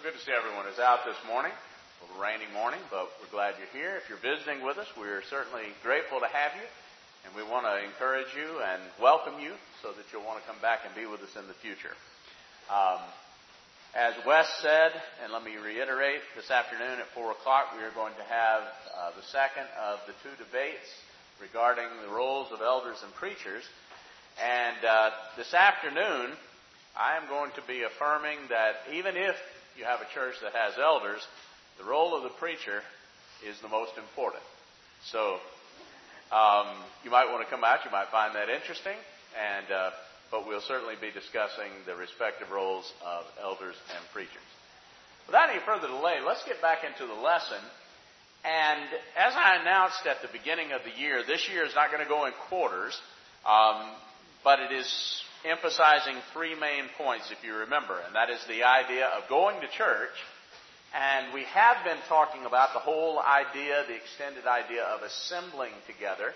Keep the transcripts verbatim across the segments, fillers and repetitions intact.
Good to see everyone is out this morning. A little rainy morning, but we're glad you're here. If you're visiting with us, we're certainly grateful to have you, and we want to encourage you and welcome you so that you'll want to come back and be with us in the future. Um, as Wes said, and let me reiterate, this afternoon at four o'clock we are going to have uh, the second of the two debates regarding the roles of elders and preachers. And uh, this afternoon, I am going to be affirming that even if you have a church that has elders, the role of the preacher is the most important. So um, you might want to come out. You might find that interesting. And uh, but we'll certainly be discussing the respective roles of elders and preachers. Without any further delay, let's get back into the lesson. And as I announced at the beginning of the year, this year is not going to go in quarters, um, but it is emphasizing three main points, if you remember, and that is the idea of going to church. And we have been talking about the whole idea, the extended idea of assembling together.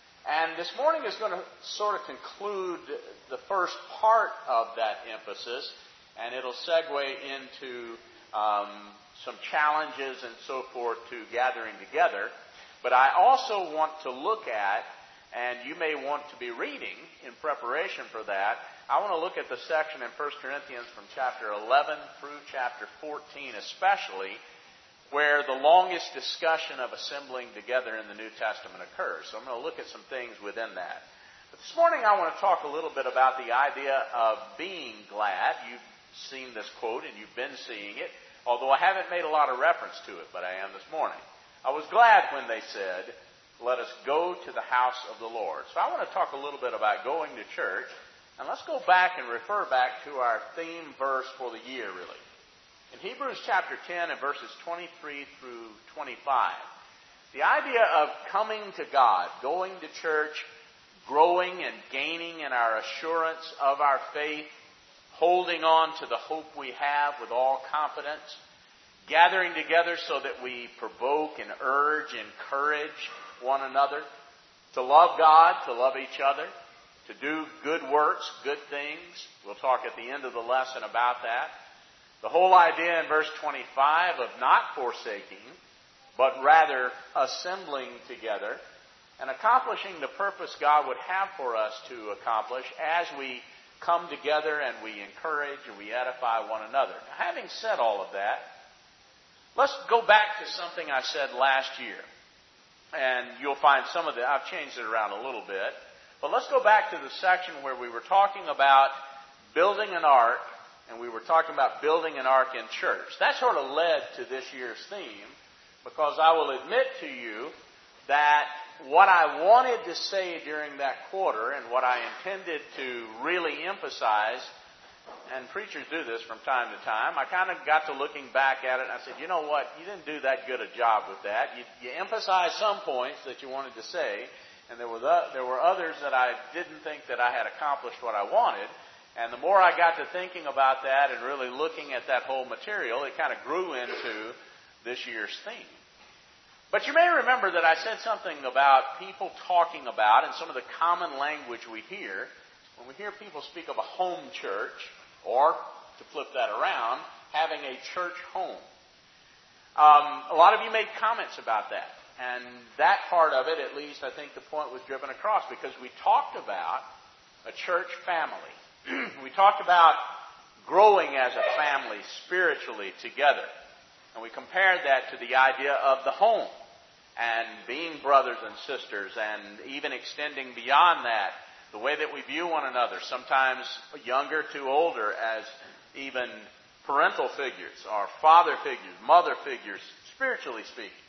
And this morning is going to sort of conclude the first part of that emphasis, and it'll segue into um, some challenges and so forth to gathering together. But I also want to look at, and you may want to be reading in preparation for that, I want to look at the section in First Corinthians from chapter eleven through chapter fourteen especially, where the longest discussion of assembling together in the New Testament occurs. So I'm going to look at some things within that. But this morning I want to talk a little bit about the idea of being glad. You've seen this quote and you've been seeing it, although I haven't made a lot of reference to it, but I am this morning. I was glad when they said, "Let us go to the house of the Lord." So I want to talk a little bit about going to church. And let's go back and refer back to our theme verse for the year, really. In Hebrews chapter ten and verses twenty-three through twenty-five, the idea of coming to God, going to church, growing and gaining in our assurance of our faith, holding on to the hope we have with all confidence, gathering together so that we provoke and urge, encourage one another, to love God, to love each other, to do good works, good things. We'll talk at the end of the lesson about that. The whole idea in verse twenty-five of not forsaking, but rather assembling together and accomplishing the purpose God would have for us to accomplish as we come together and we encourage and we edify one another. Now, having said all of that, let's go back to something I said last year. And you'll find some of the, I've changed it around a little bit. But let's go back to the section where we were talking about building an ark, and we were talking about building an ark in church. That sort of led to this year's theme, because I will admit to you that what I wanted to say during that quarter and what I intended to really emphasize, and preachers do this from time to time, I kind of got to looking back at it and I said, you know what, you didn't do that good a job with that. You, you emphasized some points that you wanted to say, and there were the, there were others that I didn't think that I had accomplished what I wanted. And the more I got to thinking about that and really looking at that whole material, it kind of grew into this year's theme. But you may remember that I said something about people talking about, and some of the common language we hear, when we hear people speak of a home church, or, to flip that around, having a church home. Um, a lot of you made comments about that. And that part of it, at least, I think the point was driven across, because we talked about a church family. We talked about growing as a family spiritually together. And we compared that to the idea of the home and being brothers and sisters, and even extending beyond that, the way that we view one another, sometimes younger to older, as even parental figures, or father figures, mother figures, spiritually speaking.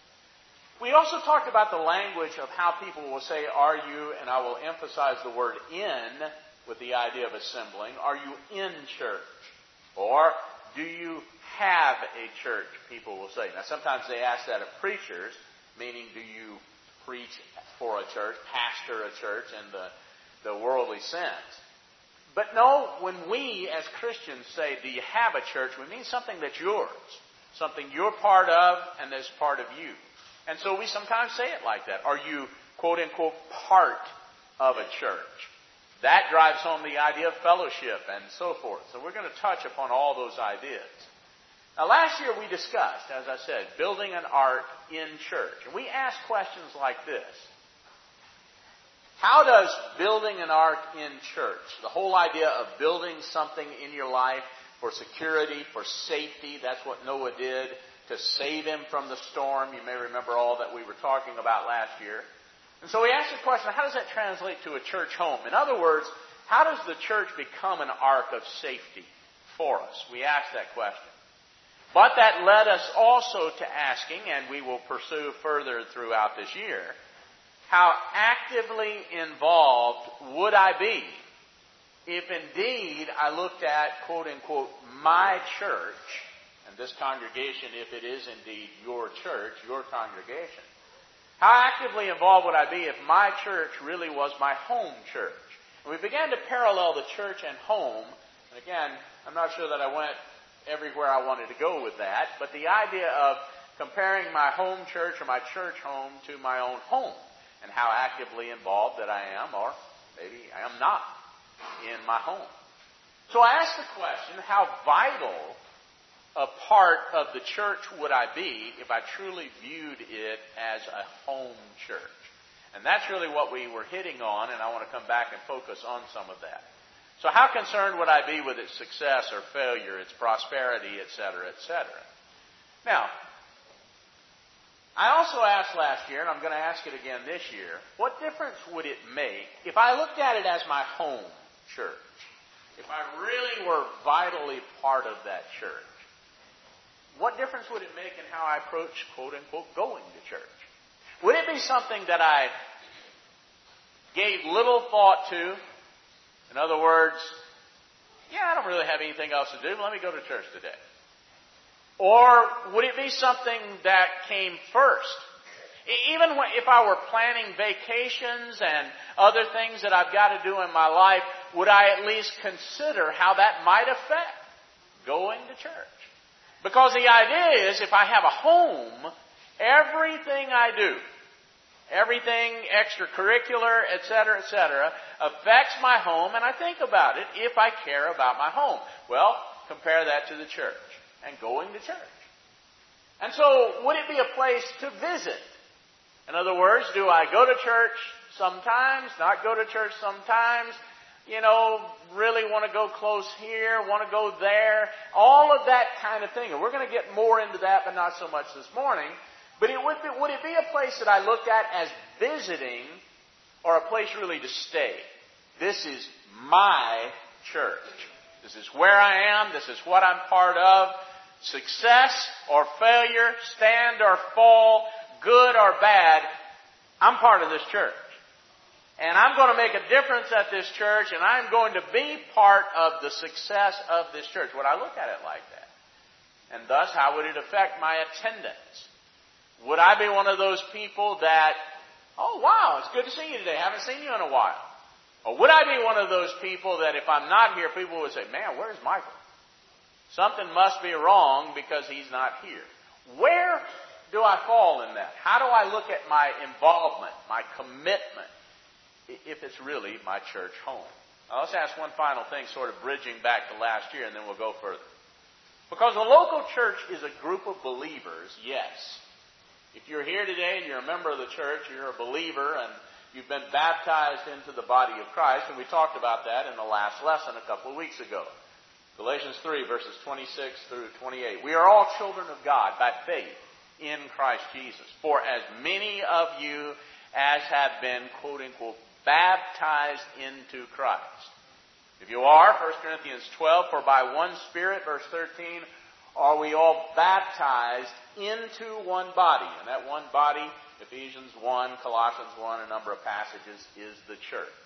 We also talked about the language of how people will say, are you, and I will emphasize the word in with the idea of assembling, are you in church? Or do you have a church, people will say. Now sometimes they ask that of preachers, meaning do you preach for a church, pastor a church in the, the worldly sense. But no, when we as Christians say, do you have a church, we mean something that's yours, something you're part of and that's part of you. And so we sometimes say it like that. Are you, quote unquote, part of a church? That drives home the idea of fellowship and so forth. So we're going to touch upon all those ideas. Now, last year we discussed, as I said, building an ark in church. And we asked questions like this. How does building an ark in church, the whole idea of building something in your life for security, for safety, that's what Noah did to save him from the storm. You may remember all that we were talking about last year. And so we asked the question, how does that translate to a church home? In other words, how does the church become an ark of safety for us? We asked that question. But that led us also to asking, and we will pursue further throughout this year, how actively involved would I be if indeed I looked at, quote unquote, my church, and this congregation, if it is indeed your church, your congregation, how actively involved would I be if my church really was my home church? And we began to parallel the church and home. And again, I'm not sure that I went everywhere I wanted to go with that, but the idea of comparing my home church or my church home to my own home and how actively involved that I am, or maybe I am not, in my home. So I asked the question, how vital a part of the church would I be if I truly viewed it as a home church? And that's really what we were hitting on, and I want to come back and focus on some of that. So how concerned would I be with its success or failure, its prosperity, et cetera, et cetera? Now, I also asked last year, and I'm going to ask it again this year, what difference would it make if I looked at it as my home church? If I really were vitally part of that church? What difference would it make in how I approach, quote unquote, going to church? Would it be something that I gave little thought to? In other words, yeah, I don't really have anything else to do. Let me go to church today. Or would it be something that came first? Even if I were planning vacations and other things that I've got to do in my life, would I at least consider how that might affect going to church? Because the idea is, if I have a home, everything I do, everything extracurricular, et cetera, et cetera, affects my home, and I think about it if I care about my home. Well, compare that to the church and going to church. And so, would it be a place to visit? In other words, do I go to church sometimes, not go to church sometimes? You know, really want to go close here, want to go there, all of that kind of thing. And we're going to get more into that, but not so much this morning. But it would, be, would it be a place that I looked at as visiting or a place really to stay? This is my church. This is where I am. This is what I'm part of. Success or failure, stand or fall, good or bad, I'm part of this church. And I'm going to make a difference at this church, and I'm going to be part of the success of this church. Would I look at it like that? And thus, how would it affect my attendance? Would I be one of those people that, oh, wow, it's good to see you today. I haven't seen you in a while. Or would I be one of those people that if I'm not here, people would say, man, where's Michael? Something must be wrong because he's not here. Where do I fall in that? How do I look at my involvement, my commitment, if it's really my church home? Now, let's ask one final thing, sort of bridging back to last year, and then we'll go further. Because the local church is a group of believers, yes. If you're here today and you're a member of the church, you're a believer, and you've been baptized into the body of Christ, and we talked about that in the last lesson a couple of weeks ago. Galatians three, verses twenty-six through twenty-eight. We are all children of God by faith in Christ Jesus. For as many of you as have been, quote unquote, baptized into Christ. If you are, First Corinthians twelve, for by one Spirit, verse thirteen, are we all baptized into one body. And that one body, Ephesians one, Colossians one, a number of passages, is the church.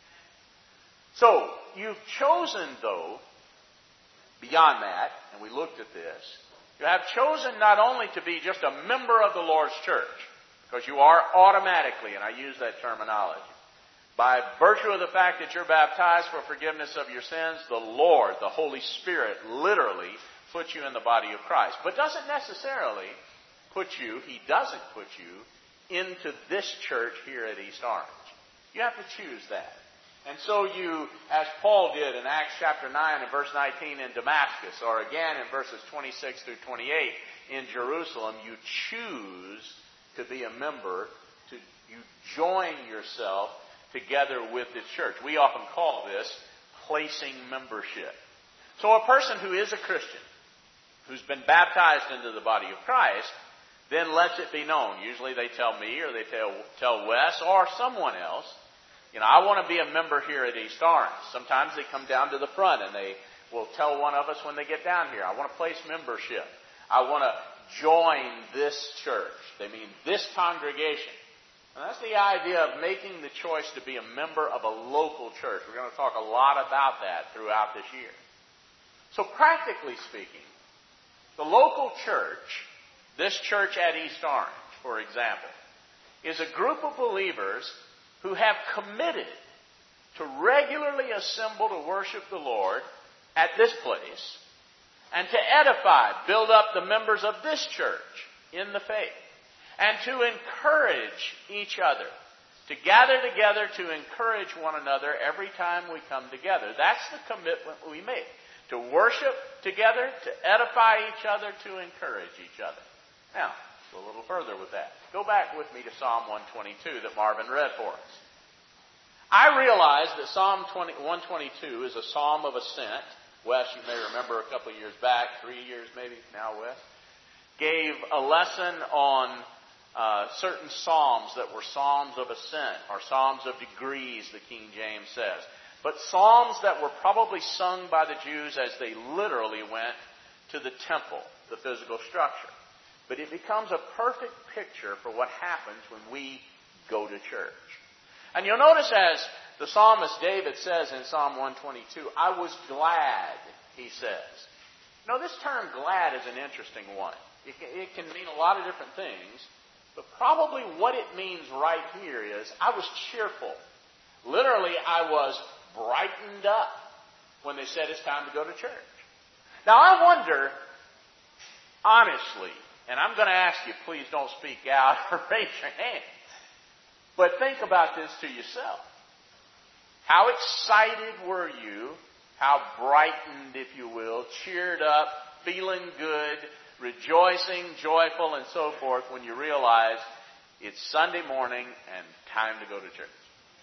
So, you've chosen, though, beyond that, and we looked at this, you have chosen not only to be just a member of the Lord's church, because you are automatically, and I use that terminology, by virtue of the fact that you're baptized for forgiveness of your sins, the Lord, the Holy Spirit, literally puts you in the body of Christ. But doesn't necessarily put you, He doesn't put you into this church here at East Orange. You have to choose that. And so you, as Paul did in Acts chapter nine and verse nineteen in Damascus, or again in verses twenty-six through twenty-eight in Jerusalem, you choose to be a member, to you join yourself together with this church. We often call this placing membership. So a person who is a Christian, who's been baptized into the body of Christ, then lets it be known. Usually they tell me or they tell, tell Wes or someone else, you know, I want to be a member here at East Orange. Sometimes they come down to the front and they will tell one of us when they get down here, I want to place membership. I want to join this church. They mean this congregation. And that's the idea of making the choice to be a member of a local church. We're going to talk a lot about that throughout this year. So practically speaking, the local church, this church at East Orange, for example, is a group of believers who have committed to regularly assemble to worship the Lord at this place and to edify, build up the members of this church in the faith and to encourage each other, to gather together to encourage one another every time we come together. That's the commitment we make, to worship together, to edify each other, to encourage each other. Now, go a little further with that. Go back with me to Psalm one twenty-two that Marvin read for us. I realize that Psalm one twenty-two is a psalm of ascent. Wes, you may remember a couple of years back, three years maybe now, Wes, gave a lesson on uh, certain psalms that were psalms of ascent, or psalms of degrees, the King James says. But psalms that were probably sung by the Jews as they literally went to the temple, the physical structure. But it becomes a perfect picture for what happens when we go to church. And you'll notice as the psalmist David says in Psalm one twenty-two, I was glad, he says. Now this term glad is an interesting one. It can, it can mean a lot of different things, but probably what it means right here is I was cheerful. Literally, I was brightened up when they said it's time to go to church. Now I wonder, honestly, and I'm going to ask you, please don't speak out or raise your hand, but think about this to yourself. How excited were you? How brightened, if you will, cheered up, feeling good, rejoicing, joyful, and so forth when you realize it's Sunday morning and time to go to church?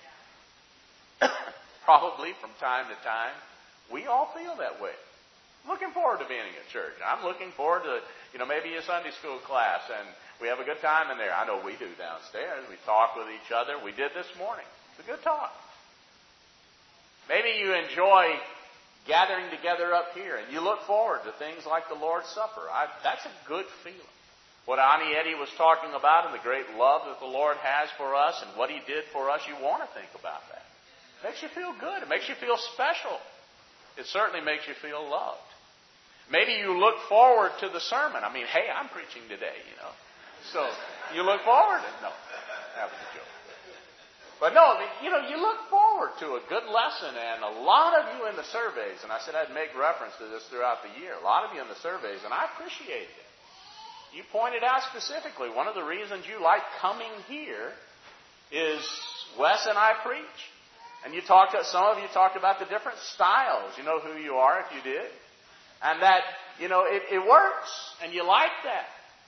Probably from time to time, we all feel that way. Looking forward to being at church. I'm looking forward to, you know, maybe a Sunday school class, and we have a good time in there. I know we do downstairs. We talk with each other. We did this morning. It's a good talk. Maybe you enjoy gathering together up here, and you look forward to things like the Lord's Supper. I, that's a good feeling. What Ani Eddie was talking about and the great love that the Lord has for us and what He did for us, you want to think about that. It makes you feel good. It makes you feel special. It certainly makes you feel loved. Maybe you look forward to the sermon. I mean, hey, I'm preaching today, you know. So you look forward to it. No, that was a joke. But no, I mean, you know, you look forward to a good lesson, and a lot of you in the surveys, and I said I'd make reference to this throughout the year, a lot of you in the surveys, and I appreciate it. You pointed out specifically, one of the reasons you like coming here is Wes and I preach. And you talked, some of you talked about the different styles. You know who you are if you did. And that, you know, it, it works, and you like that.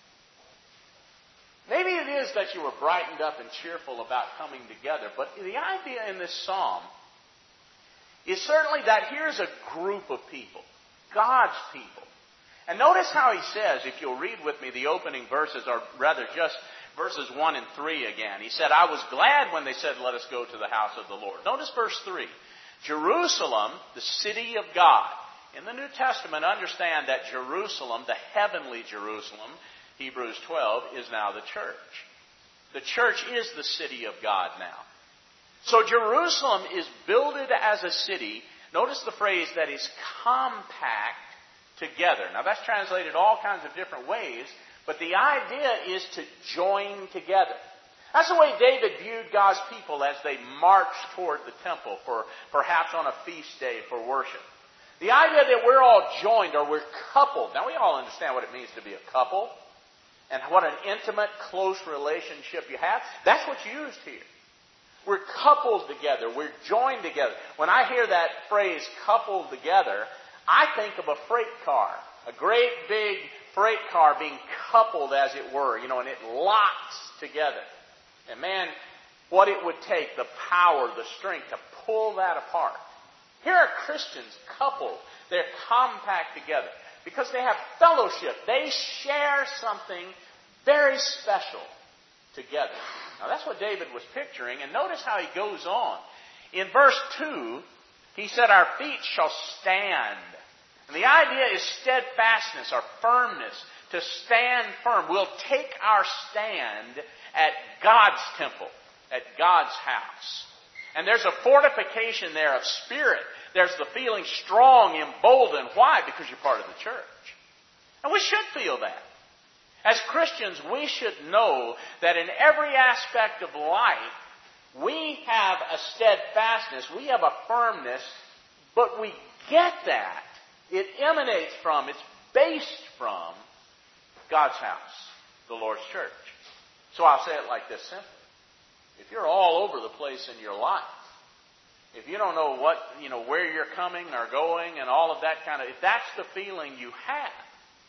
Maybe it is that you were brightened up and cheerful about coming together, but the idea in this psalm is certainly that here's a group of people, God's people. And notice how he says, if you'll read with me the opening verses, or rather just verses one and three again. He said, I was glad when they said, let us go to the house of the Lord. Notice verse three. Jerusalem, the city of God. In the New Testament, understand that Jerusalem, the heavenly Jerusalem, Hebrews twelve, is now the church. The church is the city of God now. So Jerusalem is builded as a city. Notice the phrase that is compact together. Now that's translated all kinds of different ways, but the idea is to join together. That's the way David viewed God's people as they marched toward the temple for perhaps on a feast day for worship. The idea that we're all joined or we're coupled. Now we all understand what it means to be a couple and what an intimate, close relationship you have. That's what's used here. We're coupled together. We're joined together. When I hear that phrase, coupled together, I think of a freight car. A great big freight car being coupled, as it were, you know, and it locks together. And man, what it would take, the power, the strength to pull that apart. Here are Christians coupled. They're compact together because they have fellowship. They share something very special together. Now that's what David was picturing, and notice how he goes on. In verse two, he said, our feet shall stand. And the idea is steadfastness or firmness, to stand firm. We'll take our stand at God's temple, at God's house. And there's a fortification there of spirit. There's the feeling strong, emboldened. Why? Because you're part of the church. And we should feel that. As Christians, we should know that in every aspect of life, we have a steadfastness, we have a firmness, but we get that. It emanates from, it's based from God's house, the Lord's church. So I'll say it like this simply. If you're all over the place in your life, if you don't know what, you know, where you're coming or going and all of that kind of, if that's the feeling you have,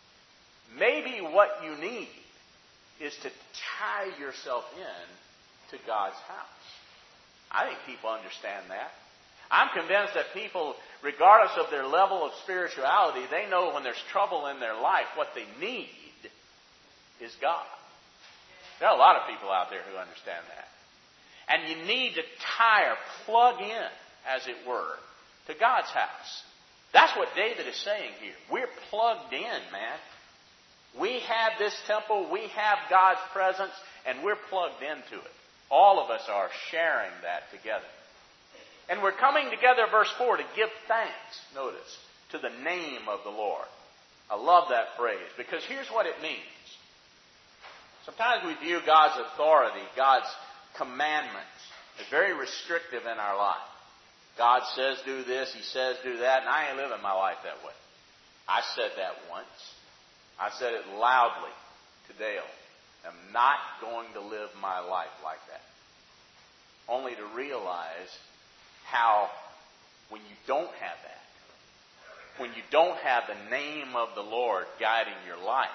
maybe what you need is to tie yourself in to God's house. I think people understand that. I'm convinced that people, regardless of their level of spirituality, they know when there's trouble in their life, what they need is God. There are a lot of people out there who understand that. And you need to tie or plug in, as it were, to God's house. That's what David is saying here. We're plugged in, man. We have this temple, we have God's presence, and we're plugged into it. All of us are sharing that together. And we're coming together, verse four, to give thanks, notice, to the name of the Lord. I love that phrase, because here's what it means. Sometimes we view God's authority, God's commandments, as very restrictive in our life. God says do this, He says do that, and I ain't living my life that way. I said that once. I said it loudly to Dale. I'm not going to live my life like that. Only to realize how when you don't have that, when you don't have the name of the Lord guiding your life,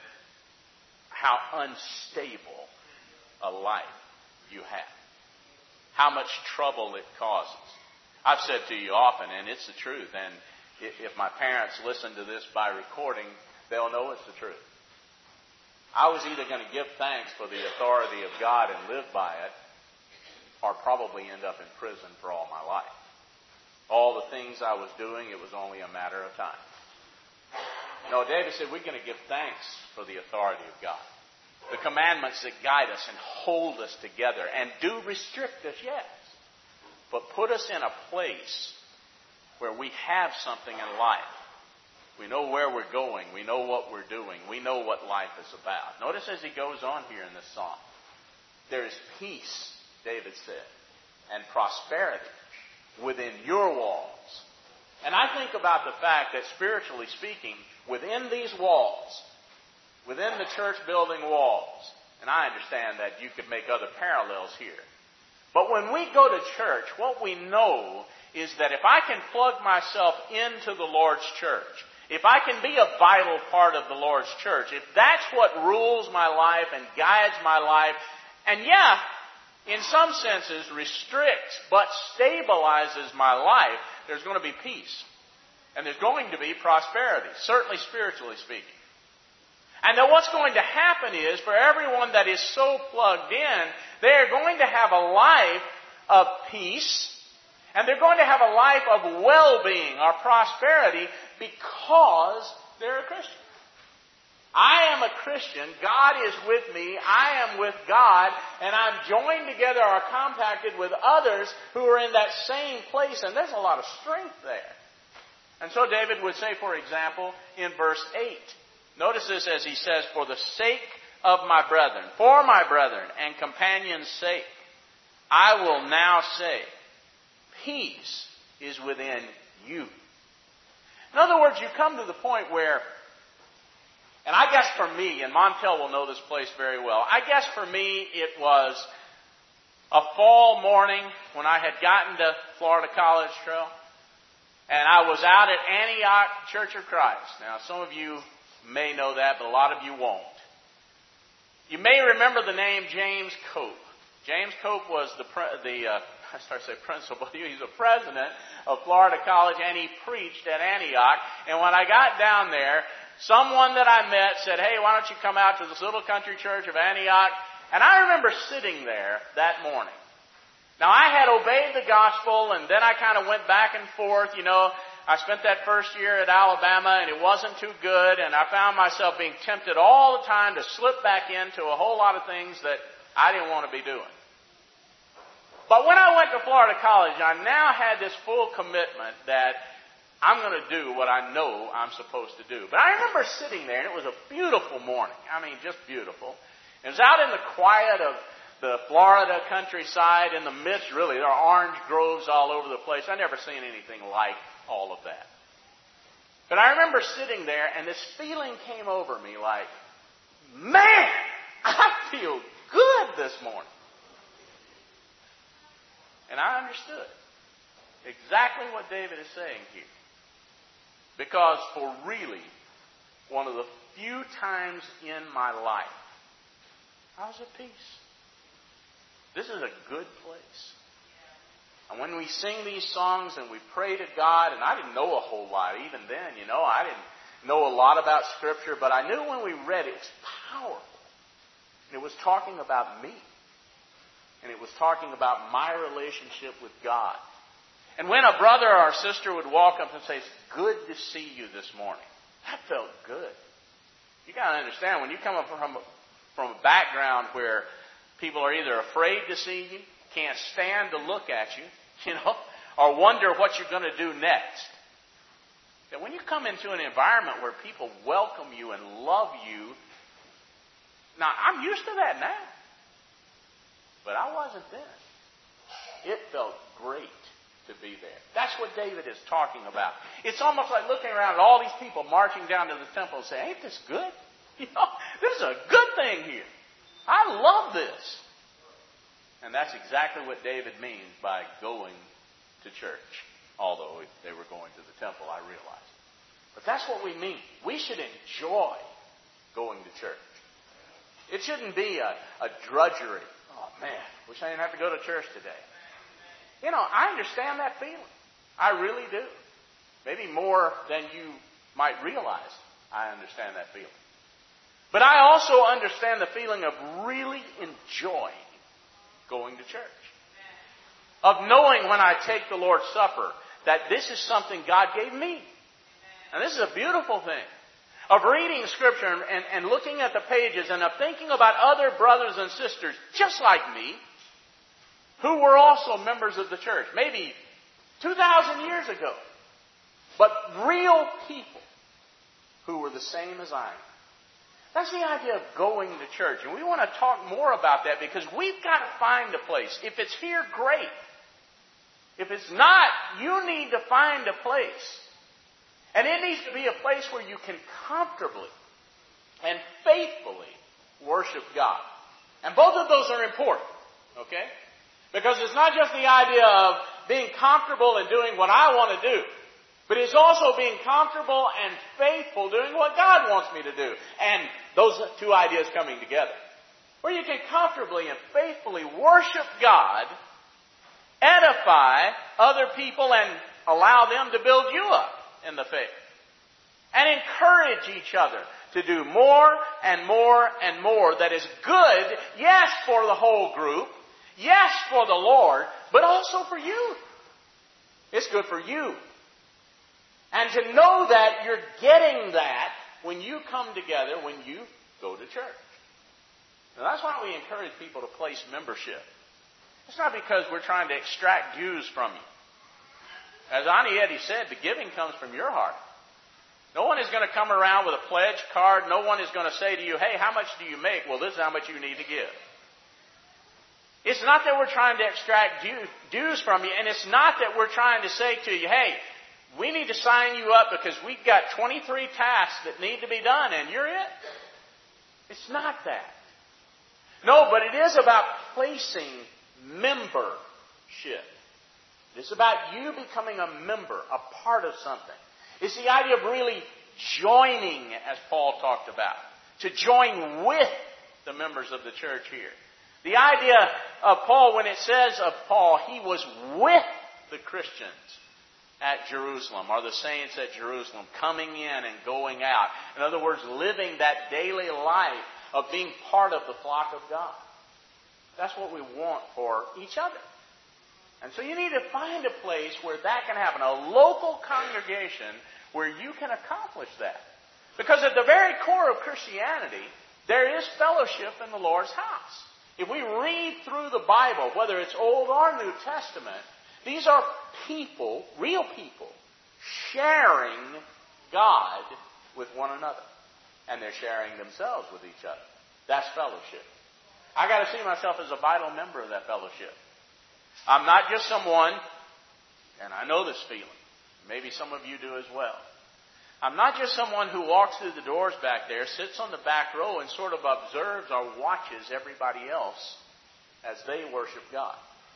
how unstable a life you have. How much trouble it causes. I've said to you often, and it's the truth, and if my parents listen to this by recording, they'll know it's the truth. I was either going to give thanks for the authority of God and live by it, or probably end up in prison for all my life. All the things I was doing, it was only a matter of time. No, David said we're going to give thanks for the authority of God. The commandments that guide us and hold us together and do restrict us, yes, but put us in a place where we have something in life. We know where we're going. We know what we're doing. We know what life is about. Notice as he goes on here in this psalm, there is peace, David said, and prosperity within your walls. And I think about the fact that spiritually speaking, within these walls, within the church building walls, and I understand that you could make other parallels here, but when we go to church, what we know is that if I can plug myself into the Lord's church, if I can be a vital part of the Lord's church, if that's what rules my life and guides my life, and yeah, in some senses restricts but stabilizes my life, there's going to be peace. And there's going to be prosperity, certainly spiritually speaking. And then what's going to happen is, for everyone that is so plugged in, they're going to have a life of peace, and they're going to have a life of well-being or prosperity because they're a Christian. I am a Christian. God is with me. I am with God. And I'm joined together or compacted with others who are in that same place. And there's a lot of strength there. And so David would say, for example, in verse eight, notice this as he says, for the sake of my brethren, for my brethren and companions' sake, I will now say, peace is within you. In other words, you come to the point where, and I guess for me, and Montel will know this place very well, I guess for me it was a fall morning when I had gotten to Florida College Trail, and I was out at Antioch Church of Christ. Now, some of you may know that, but a lot of you won't. You may remember the name James Cope. James Cope was the, the uh, I started to say principal, he's the president of Florida College, and he preached at Antioch. And when I got down there, someone that I met said, hey, why don't you come out to this little country church of Antioch? And I remember sitting there that morning. Now, I had obeyed the gospel, and then I kind of went back and forth. You know, I spent that first year at Alabama, and it wasn't too good, and I found myself being tempted all the time to slip back into a whole lot of things that I didn't want to be doing. But when I went to Florida College, I now had this full commitment that I'm going to do what I know I'm supposed to do. But I remember sitting there, and it was a beautiful morning. I mean, just beautiful. It was out in the quiet of the Florida countryside, in the midst, really, there are orange groves all over the place. I've never seen anything like all of that. But I remember sitting there, and this feeling came over me like, man, I feel good this morning. And I understood exactly what David is saying here. Because for really, one of the few times in my life, I was at peace. This is a good place. And when we sing these songs and we pray to God, and I didn't know a whole lot even then, you know, I didn't know a lot about Scripture, but I knew when we read it, it was powerful. And it was talking about me. And it was talking about my relationship with God. And when a brother or a sister would walk up and say, it's good to see you this morning, that felt good. You got to understand, when you come up from a, from a background where people are either afraid to see you, can't stand to look at you, you know, or wonder what you're going to do next. That when you come into an environment where people welcome you and love you, now I'm used to that now. But I wasn't then. It felt great to be there. That's what David is talking about. It's almost like looking around at all these people marching down to the temple and saying, ain't this good? You know, this is a good thing here. I love this. And that's exactly what David means by going to church. Although they were going to the temple, I realize. But that's what we mean. We should enjoy going to church. It shouldn't be a, a drudgery. Oh, man, wish I didn't have to go to church today. You know, I understand that feeling. I really do. Maybe more than you might realize, I understand that feeling. But I also understand the feeling of really enjoying going to church. Of knowing when I take the Lord's Supper that this is something God gave me. And this is a beautiful thing. Of reading Scripture and, and, and looking at the pages and of thinking about other brothers and sisters just like me who were also members of the church, maybe two thousand years ago, but real people who were the same as I am. That's the idea of going to church. And we want to talk more about that because we've got to find a place. If it's here, great. If it's not, you need to find a place. And it needs to be a place where you can comfortably and faithfully worship God. And both of those are important, okay? Because it's not just the idea of being comfortable and doing what I want to do, but it's also being comfortable and faithful doing what God wants me to do. And those two ideas coming together. Where you can comfortably and faithfully worship God, edify other people, and allow them to build you up in the faith. And encourage each other to do more and more and more that is good, yes, for the whole group, yes, for the Lord, but also for you. It's good for you. And to know that you're getting that when you come together, when you go to church. Now that's why we encourage people to place membership. It's not because we're trying to extract dues from you. As Ani Eddy said, the giving comes from your heart. No one is going to come around with a pledge card. No one is going to say to you, hey, how much do you make? Well, this is how much you need to give. It's not that we're trying to extract dues from you, and it's not that we're trying to say to you, hey, we need to sign you up because we've got twenty-three tasks that need to be done, and you're it. It's not that. No, but it is about placing membership. It's about you becoming a member, a part of something. It's the idea of really joining, as Paul talked about, to join with the members of the church here. The idea of Paul, when it says of Paul, he was with the Christians at Jerusalem, or the saints at Jerusalem, coming in and going out. In other words, living that daily life of being part of the flock of God. That's what we want for each other. And so you need to find a place where that can happen, a local congregation where you can accomplish that. Because at the very core of Christianity, there is fellowship in the Lord's house. If we read through the Bible, whether it's Old or New Testament, these are people, real people, sharing God with one another. And they're sharing themselves with each other. That's fellowship. I got to see myself as a vital member of that fellowship. I'm not just someone, and I know this feeling. Maybe some of you do as well. I'm not just someone who walks through the doors back there, sits on the back row, and sort of observes or watches everybody else as they worship God.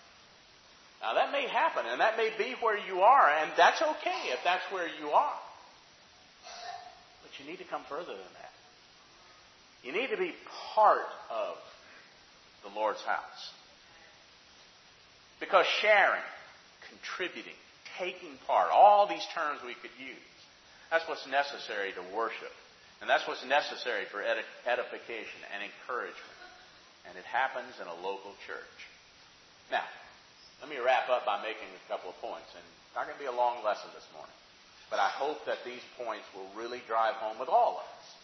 Now that may happen, and that may be where you are, and that's okay if that's where you are. But you need to come further than that. You need to be part of the Lord's house. Because sharing, contributing, taking part, all these terms we could use, that's what's necessary to worship. And that's what's necessary for edification and encouragement. And it happens in a local church. Now, let me wrap up by making a couple of points. And it's not going to be a long lesson this morning. But I hope that these points will really drive home with all of us.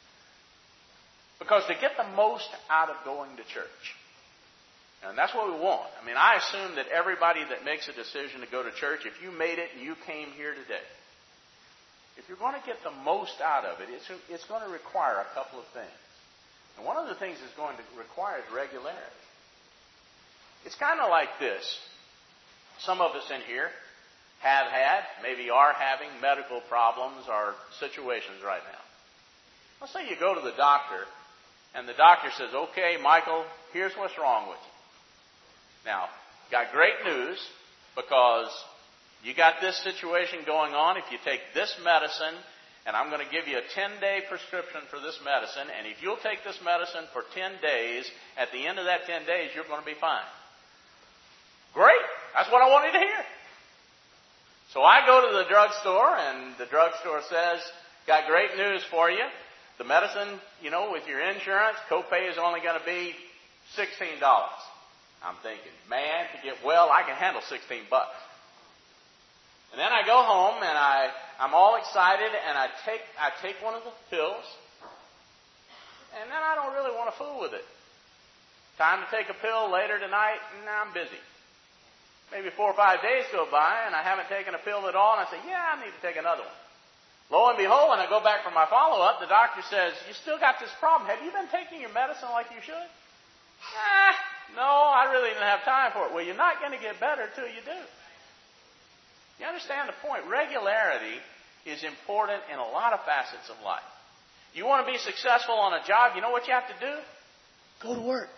Because to get the most out of going to church, and that's what we want. I mean, I assume that everybody that makes a decision to go to church, if you made it and you came here today, if you're going to get the most out of it, it's, it's going to require a couple of things. And one of the things it's going to require is regularity. It's kind of like this. Some of us in here have had, maybe are having medical problems or situations right now. Let's say you go to the doctor, and the doctor says, okay, Michael, here's what's wrong with you. Now, got great news, because you got this situation going on. If you take this medicine, and I'm going to give you a ten-day prescription for this medicine, and if you'll take this medicine for ten days, at the end of that ten days, you're going to be fine. Great. That's what I wanted to hear. So I go to the drugstore, and the drugstore says, got great news for you. The medicine, you know, with your insurance, copay is only going to be sixteen dollars. I'm thinking, man, to get well, I can handle sixteen bucks. And then I go home, and I, I'm all excited, and I take, I take one of the pills, and then I don't really want to fool with it. Time to take a pill later tonight, and I'm busy. Maybe four or five days go by, and I haven't taken a pill at all, and I say, yeah, I need to take another one. Lo and behold, when I go back for my follow-up, the doctor says, you still got this problem. Have you been taking your medicine like you should? Ah, no, I really didn't have time for it. Well, you're not going to get better till you do. You understand the point? Regularity is important in a lot of facets of life. You want to be successful on a job, you know what you have to do? Go to work.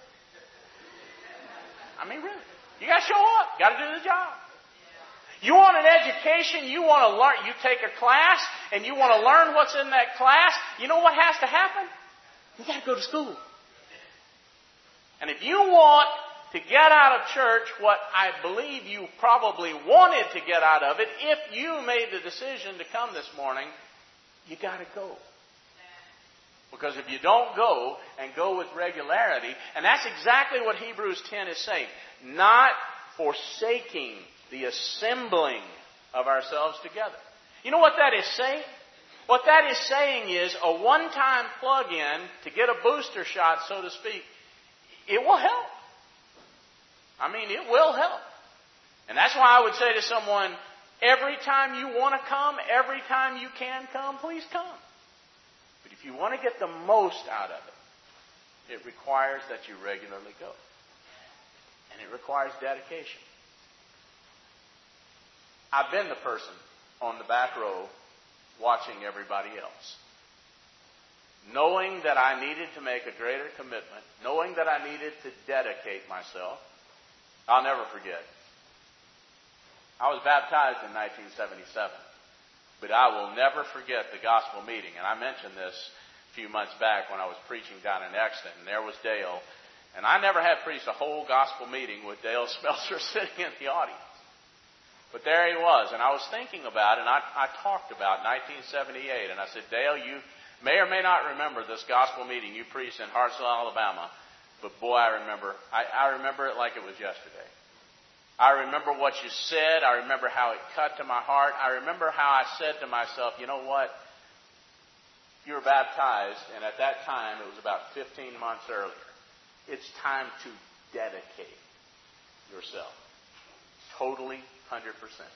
I mean, really. You got to show up. You got to do the job. You want an education, you want to learn, you take a class, and you want to learn what's in that class, you know what has to happen? You got to go to school. And if you want to get out of church what I believe you probably wanted to get out of it, if you made the decision to come this morning, you got to go. Because if you don't go and go with regularity, and that's exactly what Hebrews ten is saying, not forsaking the assembling of ourselves together. You know what that is saying? What that is saying is a one-time plug-in to get a booster shot, so to speak. It will help. I mean, it will help. And that's why I would say to someone, every time you want to come, every time you can come, please come. But if you want to get the most out of it, it requires that you regularly go. And it requires dedication. I've been the person on the back row watching everybody else. Knowing that I needed to make a greater commitment, knowing that I needed to dedicate myself, I'll never forget. I was baptized in nineteen seventy-seven, but I will never forget the gospel meeting. And I mentioned this a few months back when I was preaching down in Exton, and there was Dale. And I never had preached a whole gospel meeting with Dale Smeltzer sitting in the audience. But there he was, and I was thinking about it, and I, I talked about nineteen seventy-eight, and I said, Dale, you may or may not remember this gospel meeting you preached in Hartsville, Alabama, but boy, I remember. I, I remember it like it was yesterday. I remember what you said. I remember how it cut to my heart. I remember how I said to myself, you know what? You were baptized, and at that time, it was about fifteen months earlier. It's time to dedicate yourself. Totally, one hundred percent.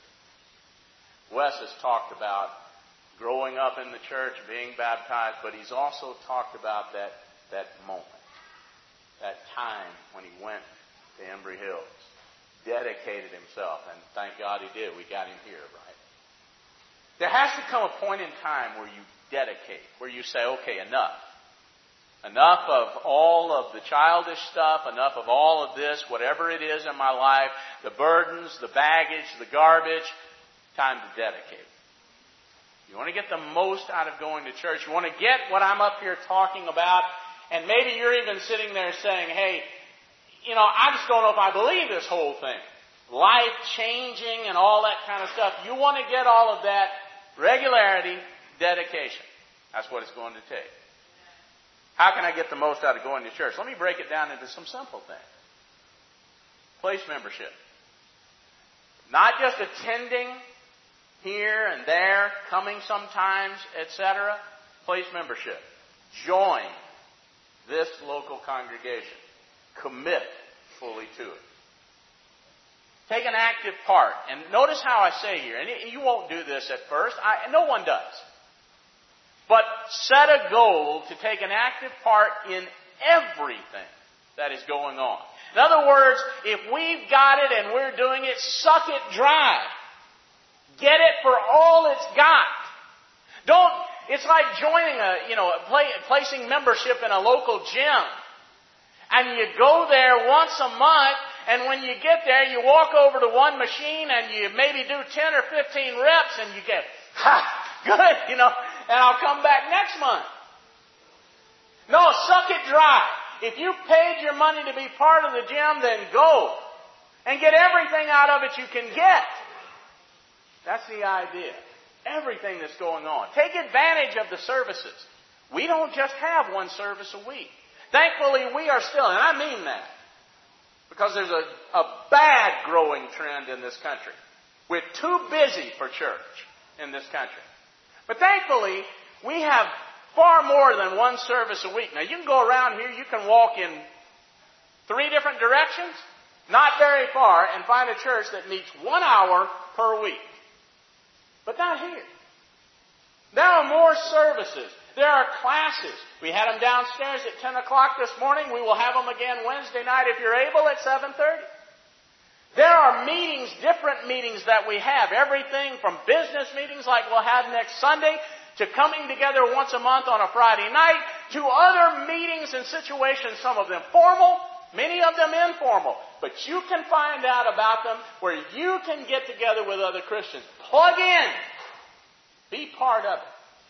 Wes has talked about growing up in the church, being baptized, but he's also talked about that, that moment, that time when he went to Embry Hills. Dedicated himself, and thank God he did. We got him here, right? There has to come a point in time where you dedicate, where you say, okay, enough. Enough of all of the childish stuff, enough of all of this, whatever it is in my life, the burdens, the baggage, the garbage, time to dedicate. You want to get the most out of going to church. You want to get what I'm up here talking about, and maybe you're even sitting there saying, hey, you know, I just don't know if I believe this whole thing. Life-changing and all that kind of stuff. You want to get all of that. Regularity, dedication. That's what it's going to take. How can I get the most out of going to church? Let me break it down into some simple things. Place membership. Not just attending here and there, coming sometimes, et cetera. Place membership. Join this local congregation. Commit fully to it. Take an active part. And notice how I say here, and you won't do this at first. I, no one does. But set a goal to take an active part in everything that is going on. In other words, if we've got it and we're doing it, suck it dry. Get it for all it's got. Don't, it's like joining a, you know, play, placing membership in a local gym. And you go there once a month, and when you get there, you walk over to one machine and you maybe do ten or fifteen reps, and you get, ha, good, you know, and I'll come back next month. No, suck it dry. If you paid your money to be part of the gym, then go. And get everything out of it you can get. That's the idea. Everything that's going on. Take advantage of the services. We don't just have one service a week. Thankfully, we are still, and I mean that, because there's a, a bad growing trend in this country. We're too busy for church in this country. But thankfully, we have far more than one service a week. Now, you can go around here, you can walk in three different directions, not very far, and find a church that meets one hour per week. But not here. There are more services. There are classes. We had them downstairs at ten o'clock this morning. We will have them again Wednesday night if you're able at seven thirty. There are meetings, different meetings that we have. Everything from business meetings like we'll have next Sunday to coming together once a month on a Friday night to other meetings and situations, some of them formal, many of them informal. But you can find out about them where you can get together with other Christians. Plug in. Be part of it.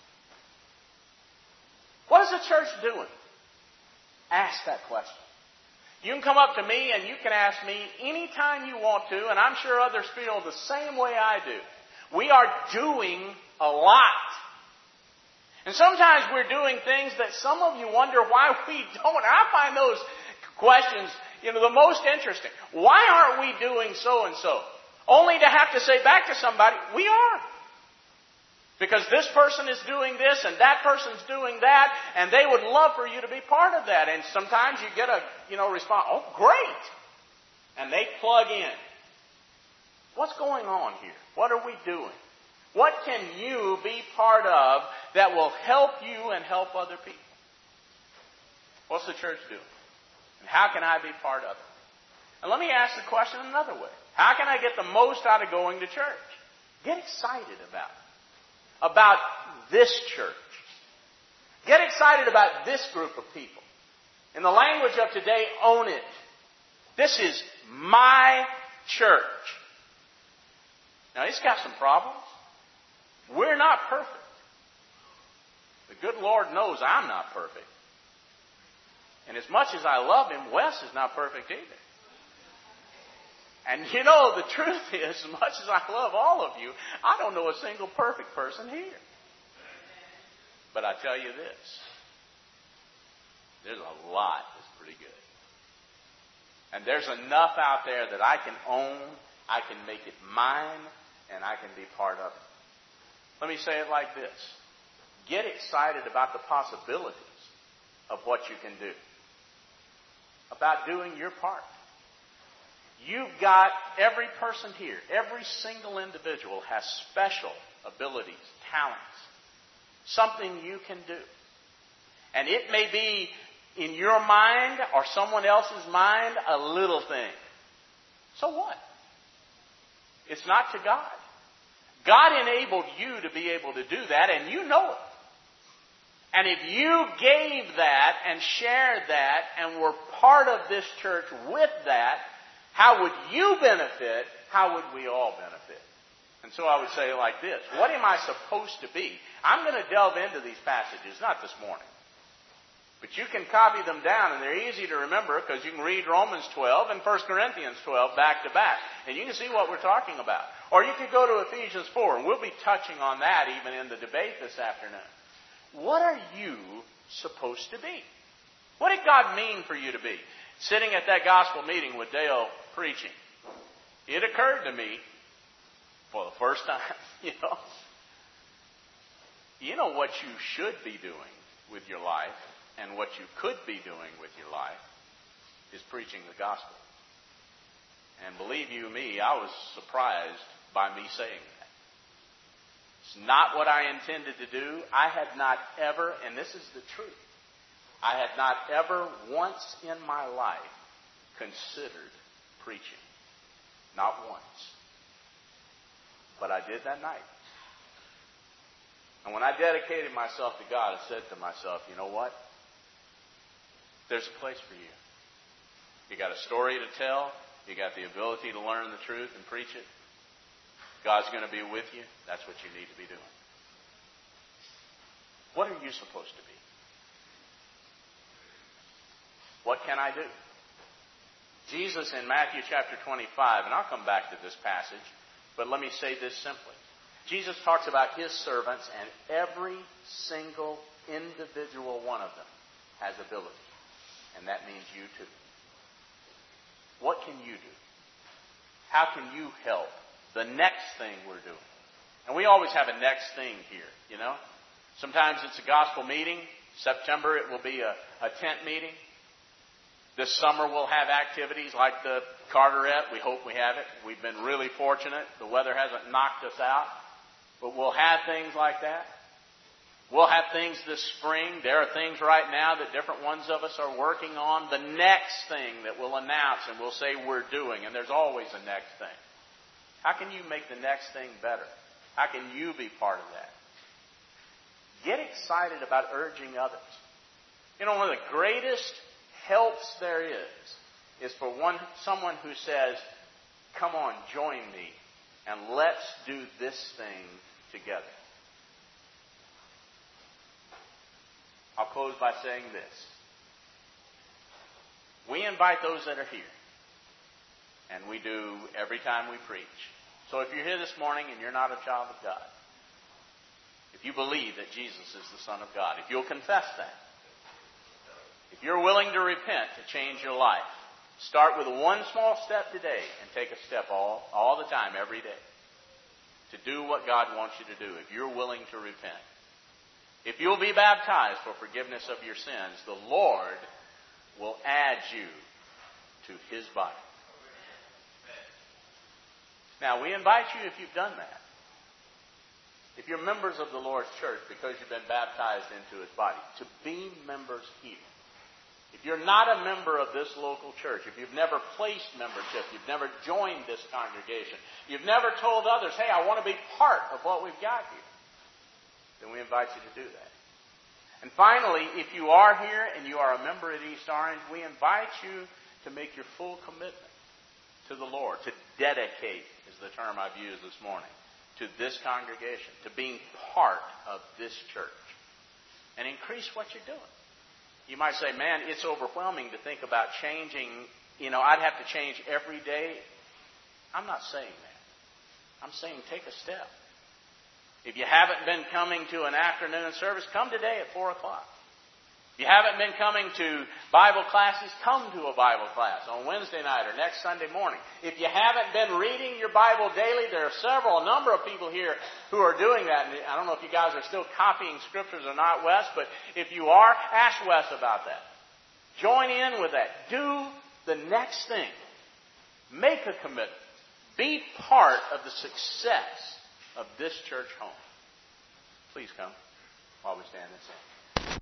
What is the church doing? Ask that question. You can come up to me and you can ask me anytime you want to, and I'm sure others feel the same way I do. We are doing a lot. And sometimes we're doing things that some of you wonder why we don't. And I find those questions, you know, the most interesting. Why aren't we doing so and so? Only to have to say back to somebody, we are. Because this person is doing this and that person's doing that, and they would love for you to be part of that. And sometimes you get a, you know, response, oh, great. And they plug in. What's going on here? What are we doing? What can you be part of that will help you and help other people? What's the church doing? And how can I be part of it? And let me ask the question another way. How can I get the most out of going to church? Get excited about it. About this church. Get excited about this group of people. In the language of today, own it. This is my church. Now, it's got some problems. We're not perfect. The good Lord knows I'm not perfect. And as much as I love him, Wes is not perfect either. And you know, the truth is, as much as I love all of you, I don't know a single perfect person here. But I tell you this, there's a lot that's pretty good. And there's enough out there that I can own, I can make it mine, and I can be part of it. Let me say it like this. Get excited about the possibilities of what you can do. About doing your part. You've got, every person here, every single individual has special abilities, talents. Something you can do. And it may be in your mind or someone else's mind a little thing. So what? It's not to God. God enabled you to be able to do that, and you know it. And if you gave that and shared that and were part of this church with that, how would you benefit? How would we all benefit? And so I would say it like this. What am I supposed to be? I'm going to delve into these passages, not this morning. But you can copy them down, and they're easy to remember because you can read Romans twelve and First Corinthians twelve back to back. And you can see what we're talking about. Or you could go to Ephesians four, and we'll be touching on that even in the debate this afternoon. What are you supposed to be? What did God mean for you to be? Sitting at that gospel meeting with Dale preaching, it occurred to me for the first time, you know, you know what you should be doing with your life and what you could be doing with your life is preaching the gospel. And believe you me, I was surprised by me saying that. It's not what I intended to do. I had not ever, and this is the truth, I had not ever once in my life considered preaching. Not once. But I did that night. And when I dedicated myself to God, I said to myself, you know what? There's a place for you. You got a story to tell. You got the ability to learn the truth and preach it. God's going to be with you. That's what you need to be doing. What are you supposed to be? What can I do? Jesus in Matthew chapter twenty-five, and I'll come back to this passage, but let me say this simply. Jesus talks about his servants, and every single individual one of them has ability. And that means you too. What can you do? How can you help the next thing we're doing? And we always have a next thing here, you know. Sometimes it's a gospel meeting. September it will be a, a tent meeting. This summer we'll have activities like the Carteret. We hope we have it. We've been really fortunate. The weather hasn't knocked us out. But we'll have things like that. We'll have things this spring. There are things right now that different ones of us are working on. The next thing that we'll announce and we'll say we're doing. And there's always a next thing. How can you make the next thing better? How can you be part of that? Get excited about urging others. You know, one of the greatest helps there is, is for one someone who says, come on, join me, and let's do this thing together. I'll close by saying this. We invite those that are here, and we do every time we preach. So if you're here this morning and you're not a child of God, if you believe that Jesus is the Son of God, if you'll confess that, if you're willing to repent to change your life, start with one small step today and take a step all, all the time, every day, to do what God wants you to do, if you're willing to repent. If you'll be baptized for forgiveness of your sins, the Lord will add you to His body. Now, we invite you, if you've done that, if you're members of the Lord's church because you've been baptized into His body, to be members here. If you're not a member of this local church, if you've never placed membership, you've never joined this congregation, you've never told others, hey, I want to be part of what we've got here, then we invite you to do that. And finally, if you are here and you are a member at East Orange, we invite you to make your full commitment to the Lord, to dedicate is the term I've used this morning, to this congregation, to being part of this church. And increase what you're doing. You might say, man, it's overwhelming to think about changing. You know, I'd have to change every day. I'm not saying that. I'm saying take a step. If you haven't been coming to an afternoon service, come today at four o'clock. If you haven't been coming to Bible classes, come to a Bible class on Wednesday night or next Sunday morning. If you haven't been reading your Bible daily, there are several, a number of people here who are doing that. And I don't know if you guys are still copying scriptures or not, Wes, but if you are, ask Wes about that. Join in with that. Do the next thing. Make a commitment. Be part of the success of this church home. Please come while we stand and sing.